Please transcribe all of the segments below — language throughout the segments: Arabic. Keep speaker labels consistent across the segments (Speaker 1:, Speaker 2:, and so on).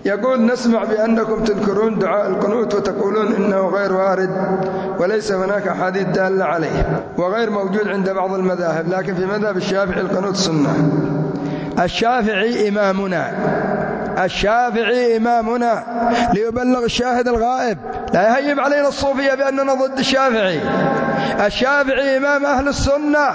Speaker 1: يقول نسمع بأنكم تذكرون دعاء القنوت وتقولون إنه غير وارد وليس هناك أحاديث دالة عليه وغير موجود عند بعض المذاهب، لكن في مذهب الشافعي القنوت سنة. الشافعي إمامنا ليبلغ الشاهد الغائب، لا يهيب علينا الصوفية بأننا ضد الشافعي. الشافعي إمام أهل السنة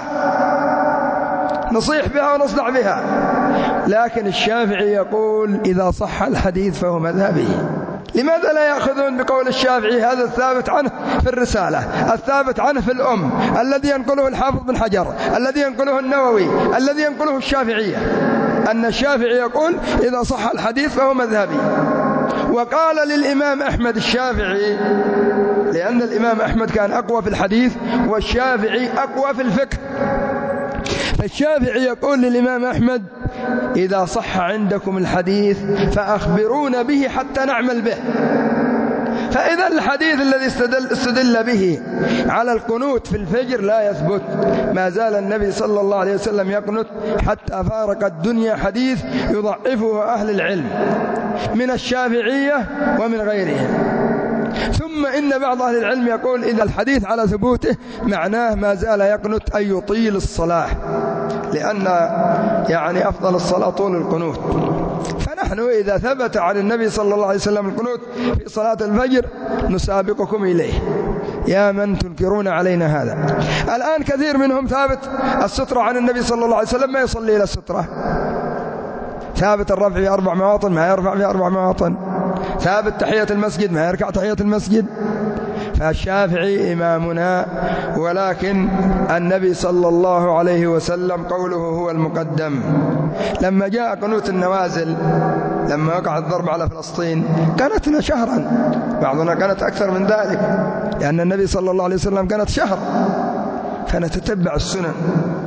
Speaker 1: نصيح بها ونصدع بها، لكن الشافعي يقول إذا صح الحديث فهو مذهبي. لماذا لا يأخذون بقول الشافعي هذا الثابت عنه في الرسالة، الثابت عنه في الأم، الذي ينقله الحافظ بن حجر، الذي ينقله النووي، الذي ينقله الشافعية، أن الشافعي يقول إذا صح الحديث فهو مذهبي. وقال للإمام أحمد الشافعي، لأن الإمام أحمد كان أقوى في الحديث والشافعي أقوى في الفقه، فالشافعي يقول للإمام أحمد إذا صح عندكم الحديث فأخبرونا به حتى نعمل به. فإذا الحديث الذي استدل به على القنوت في الفجر لا يثبت، ما زال النبي صلى الله عليه وسلم يقنت حتى فارق الدنيا حديث يضعفه أهل العلم من الشافعية ومن غيرهم. ثم إن بعض أهل العلم يقول إذا الحديث على ثبوته معناه ما زال يقنت أن يطيل الصلاة، لأن يعني أفضل الصلاة طول القنوت. فنحن إذا ثبت عن النبي صلى الله عليه وسلم القنوت في صلاة الفجر نسابقكم إليه يا من تنكرون علينا هذا. الآن كثير منهم ثابت السترة عن النبي صلى الله عليه وسلم ما يصلي إلى السترة، ثابت الرفع في 4 مواطن ما يرفع في 4 مواطن، ثابت تحية المسجد ما يركع تحية المسجد. فالشافعي إمامنا، ولكن النبي صلى الله عليه وسلم قوله هو المقدم. لما جاء قنوت النوازل لما وقع الضرب على فلسطين كانت شهرا، بعضنا كانت أكثر من ذلك، لأن النبي صلى الله عليه وسلم كانت شهر، فنتتبع السنن.